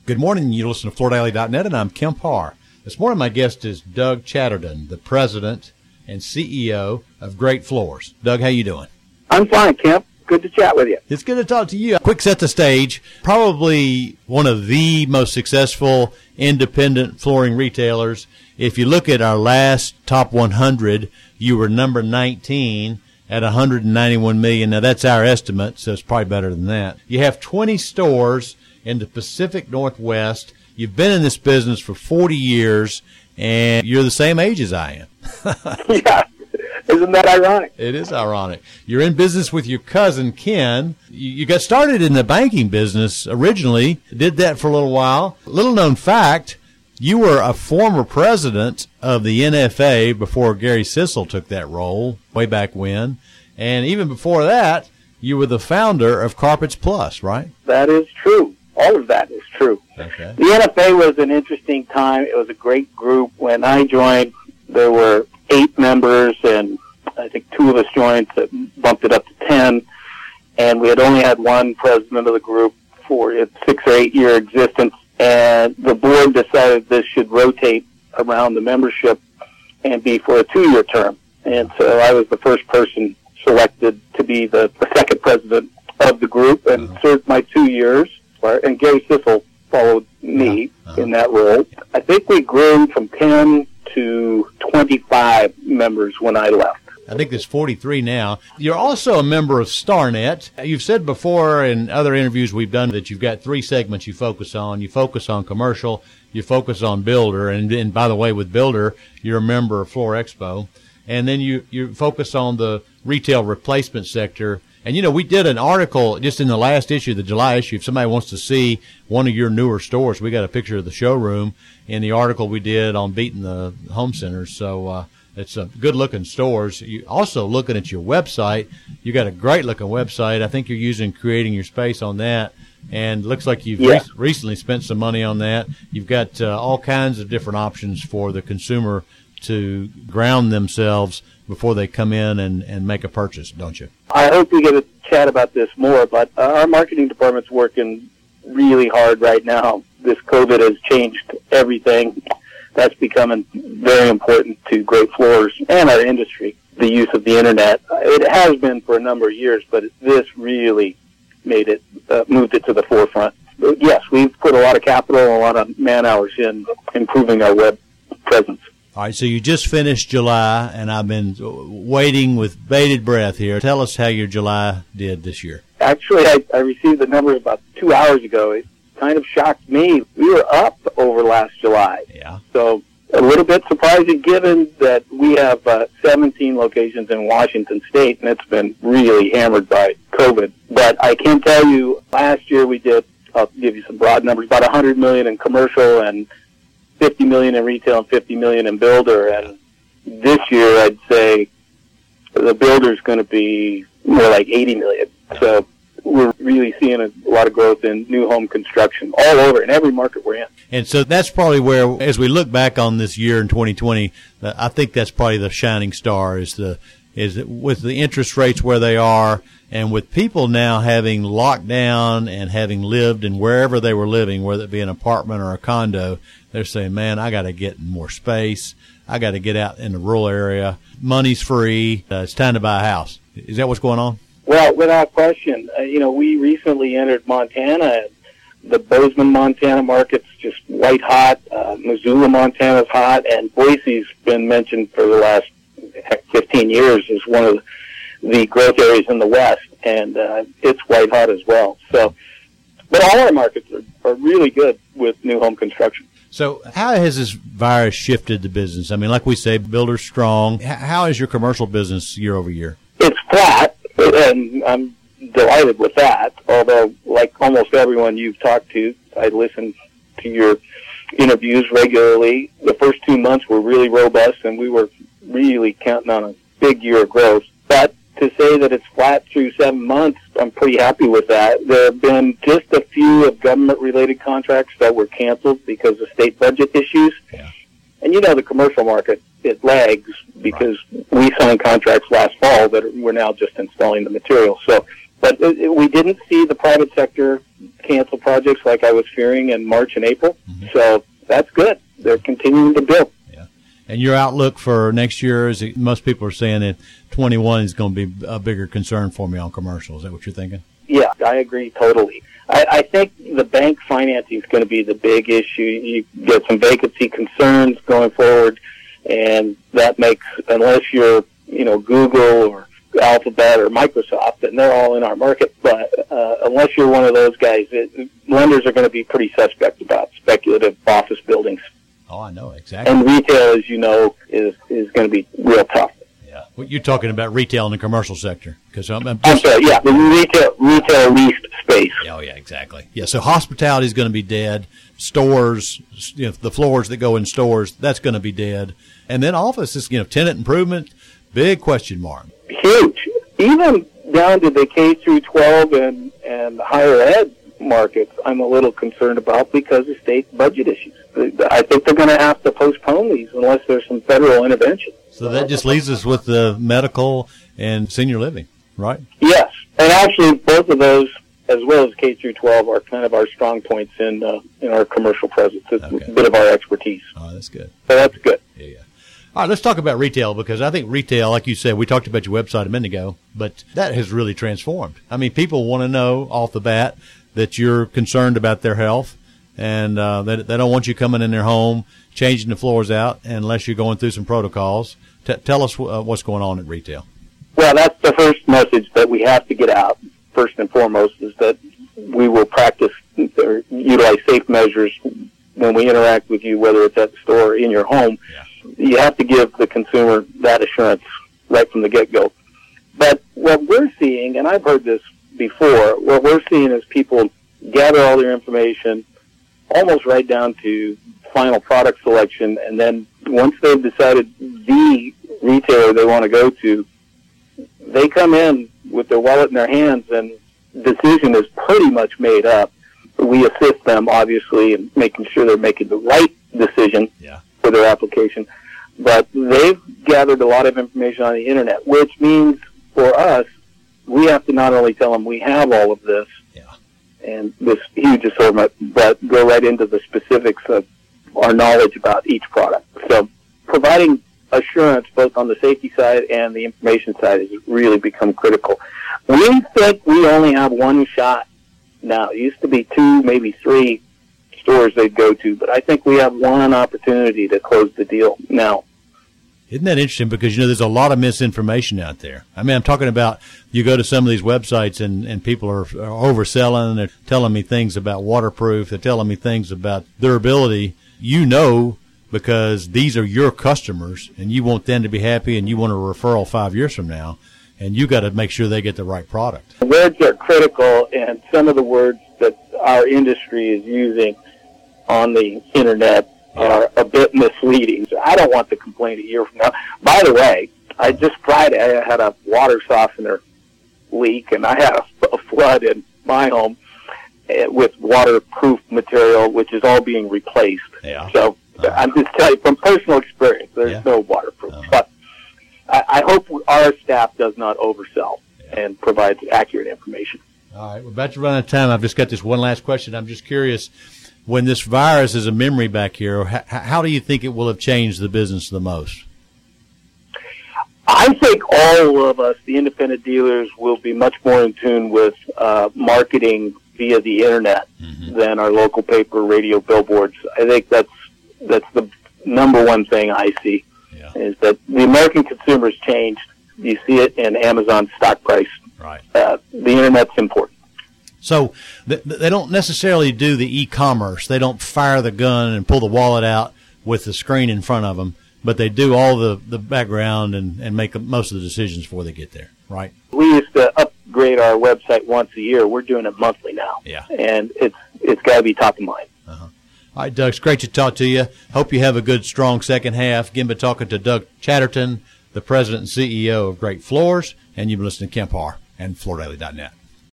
Good morning. You listen to FloorDaily.net, and I'm Kemp Harr. This morning, my guest is Doug Chatterton, the president and CEO of Great Floors. Doug, how you doing? I'm fine, Kemp. Good to chat with you. It's good to talk to you. Quick set the stage. Probably one of the most successful independent flooring retailers. If you look at our last top 100, you were number 19 at $191 million. Now, that's our estimate, so it's probably better than that. You have 20 stores in the Pacific Northwest. You've been in this business for 40 years, and you're the same age as I am. Yeah. Isn't that ironic? It is ironic. You're in business with your cousin, Ken. You got started in the banking business originally, did that for a little while. Little known fact, you were a former president of the NFA before Gary Sissel took that role way back when. And even before that, you were the founder of Carpets Plus, right? That is true. All of that is true. Okay. The NFA was an interesting time. It was a great group. When I joined, there were 8 members, and I think 2 of us joined, so bumped it up to 10. And we had only had one president of the group for its 6 or 8 year existence. And the board decided this should rotate around the membership and be for a 2-year term. And so I was the first person selected to be the second president of the group and served my 2 years. And Gary Sissel followed me in that role. I think we grew from 10 to 25 members when I left. I think there's 43 now. You're also a member of StarNet. You've said before in other interviews we've done that you've got 3 segments you focus on. You focus on commercial, you focus on builder, and by the way, with builder, you're a member of Floor Expo. And then you focus on the retail replacement sector. And, you know, we did an article just in the last issue, the July issue. If somebody wants to see one of your newer stores, we got a picture of the showroom in the article we did on beating the home centers. So it's a good-looking stores. You also looking at your website, you got a great-looking website. I think you're using Creating Your Space on that. And looks like you've recently spent some money on that. You've got all kinds of different options for the consumer to ground themselves before they come in and make a purchase, don't you? I hope we get to chat about this more, but our marketing department's working really hard right now. This COVID has changed everything. That's becoming very important to Great Floors and our industry, the use of the Internet. It has been for a number of years, but this really made it, moved it to the forefront. But yes, we've put a lot of capital and a lot of man-hours in improving our web presence. All right, so you just finished July, and I've been waiting with bated breath here. Tell us how your July did this year. Actually, I received the numbers about 2 hours ago. It kind of shocked me. We were up over last July. Yeah. So a little bit surprising given that we have 17 locations in Washington State, and it's been really hammered by COVID. But I can tell you, last year we did, I'll give you some broad numbers, about $100 million in commercial and $50 million in retail and $50 million in builder. And this year, I'd say the builder's going to be more like $80 million. So we're really seeing a lot of growth in new home construction all over in every market we're in. And so that's probably where, as we look back on this year in 2020, I think that's probably the shining star is with the interest rates where they are, and with people now having locked down and having lived in wherever they were living, whether it be an apartment or a condo, they're saying, man, I got to get more space. I got to get out in the rural area. Money's free. It's time to buy a house. Is that what's going on? Well, without question. We recently entered Montana. The Bozeman, Montana market's just white hot. Missoula, Montana's hot. And Boise's been mentioned for the last 15 years as one of the growth areas in the West. And it's white hot as well. So, but all our markets are really good with new home construction. So how has this virus shifted the business? I mean, like we say, builders strong. How is your commercial business year over year? It's flat, and I'm delighted with that. Although, like almost everyone you've talked to, I listen to your interviews regularly. The first 2 months were really robust, and we were really counting on a big year of growth. But to say that it's flat through 7 months, I'm pretty happy with that. There have been just a few of government-related contracts that were canceled because of state budget issues. Yeah. And the commercial market, it lags because we signed contracts last fall that we're now just installing the material. So But we didn't see the private sector cancel projects like I was fearing in March and April. Mm-hmm. So that's good. They're continuing to build. Yeah. And your outlook for next year is most people are saying that 21 is going to be a bigger concern for me on commercial. Is that what you're thinking? Yeah, I agree totally. I think the bank financing is going to be the big issue. You get some vacancy concerns going forward, and that makes, unless you're, Google or Alphabet or Microsoft, and they're all in our market, but unless you're one of those guys, lenders are going to be pretty suspect about speculative office buildings. Oh, I know, exactly. And retail, as you know, is going to be real tough. Yeah. Well, you're talking about retail in the commercial sector. I'm sorry, yeah, the retail leased space. Oh, yeah, exactly. Yeah, so hospitality is going to be dead. Stores, the floors that go in stores, that's going to be dead. And then offices, tenant improvement, big question mark. Huge. Even down to the K through 12 and higher ed markets, I'm a little concerned about because of state budget issues. I think they're going to have to postpone these unless there's some federal intervention. So that just leaves us with the medical and senior living, right? Yes. And actually, both of those, as well as K through 12, are kind of our strong points in our commercial presence. It's a bit of our expertise. Oh, that's good. So that's good. Yeah. All right, let's talk about retail, because I think retail, like you said, we talked about your website a minute ago, but that has really transformed. I mean, people want to know off the bat that you're concerned about their health, and they don't want you coming in their home, changing the floors out, unless you're going through some protocols. Tell us what's going on at retail. Well, that's the first message that we have to get out, first and foremost, is that we will practice or utilize safe measures when we interact with you, whether it's at the store or in your home. Yeah. You have to give the consumer that assurance right from the get-go. But what we're seeing, and I've heard this before, what we're seeing is people gather all their information almost right down to final product selection, and then once they've decided the retailer they want to go to, they come in with their wallet in their hands, and the decision is pretty much made up. We assist them, obviously, in making sure they're making the right decision for their application. But they've gathered a lot of information on the Internet, which means for us, we have to not only tell them we have all of this and this huge assortment, but go right into the specifics of our knowledge about each product. So providing assurance both on the safety side and the information side has really become critical. We think we only have one shot now. It used to be 2, maybe 3 stores they'd go to, but I think we have one opportunity to close the deal now. Isn't that interesting? Because, there's a lot of misinformation out there. I mean, I'm talking about you go to some of these websites and people are overselling. They're telling me things about waterproof. They're telling me things about durability. Because these are your customers and you want them to be happy and you want a referral 5 years from now, and you got to make sure they get the right product. Words are critical, and some of the words that our industry is using on the Internet are a bit misleading. So I don't want to complain a year from now. By the way, just Friday I had a water softener leak, and I had a flood in my home with waterproof material, which is all being replaced. Yeah. So I'm just telling you from personal experience, there's no waterproof. But I hope our staff does not oversell and provides accurate information. All right, we're about to run out of time. I've just got this one last question. I'm just curious, when this virus is a memory back here, how do you think it will have changed the business the most? I think all of us, the independent dealers, will be much more in tune with marketing via the Internet than our local paper, radio, billboards. I think that's the number one thing I see, is that the American consumer's changed. You see it in Amazon's stock price. Right. The Internet's important. So they don't necessarily do the e-commerce. They don't fire the gun and pull the wallet out with the screen in front of them, but they do all the background and make most of the decisions before they get there, right? We used to upgrade our website once a year. We're doing it monthly now. Yeah. And it's got to be top of mind. All right, Doug, it's great to talk to you. Hope you have a good, strong second half. Again, been talking to Doug Chatterton, the president and CEO of Great Floors, and you've been listening to Kemp Harr and FloorDaily.net.